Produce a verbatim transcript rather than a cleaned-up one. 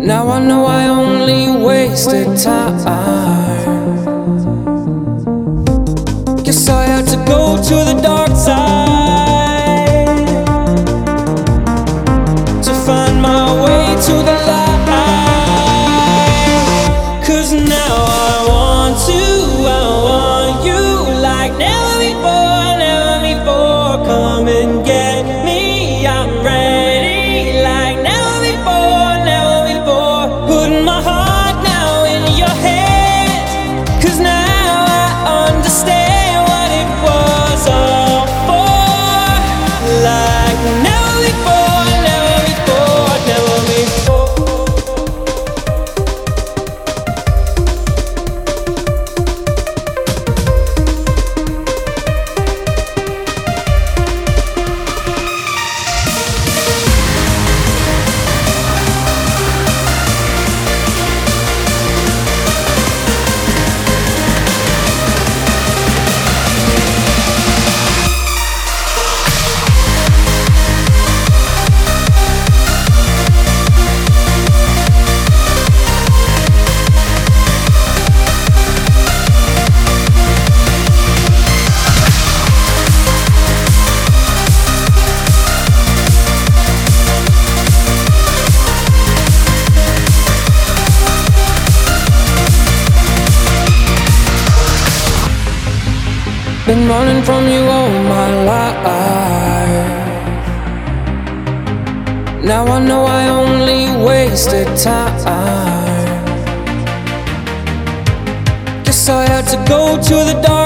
Now I know I only wasted time. Guess I had to go to the dark side to find my way to the light. 'Cause now I want to, I want you like never before, never before. Come and get me, I'm ready like never before, never before. Putting my heart now in your hands, 'cause now I understand what it was all for. Like never before, never before, never before. Been running from you all my life. Now I know I only wasted time. Guess I had to go to the dark